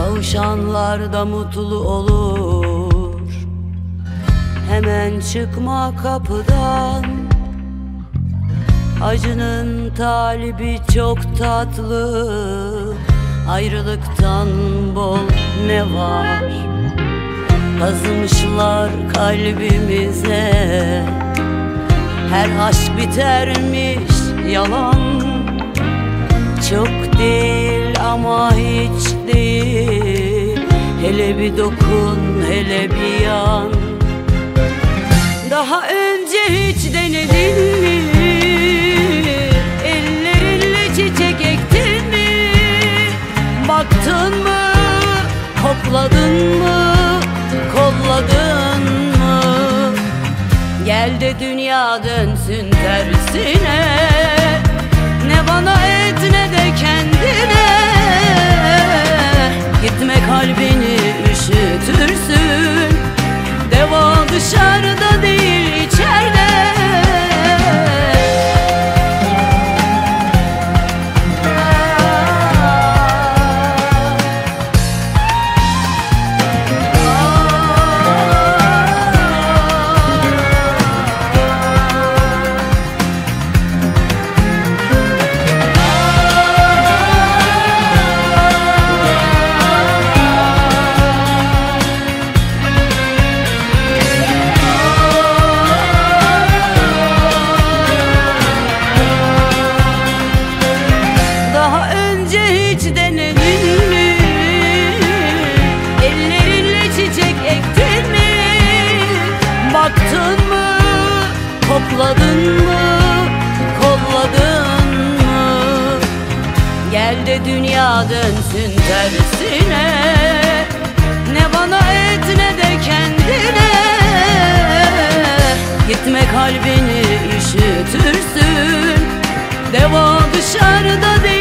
Kavuşanlar da mutlu olur. Hemen çıkma kapıdan. Acının talibi çok tatlı. Ayrılıktan bol ne var? Kazımışlar kalbimize. Her aşk bitermiş yalan. Çok değil ama hiç değil. Hele bir dokun, hele bir yan. Daha önce hiç denedin mi? Ellerinle çiçek ektin mi? Baktın mı? Kokladın mı? Kolladın mı? Gel de dünya dönsün tersine. Ne bana et ne de kendine. Gitme kalbini üşütürsün. Deva dışarıda değil içeride. Baktın mı? Kokladın mı? Kolladın mı? Gel de dünya dönsün tersine. Ne bana et ne de kendine. Gitme kalbini üşütürsün. Deva dışarıda değil.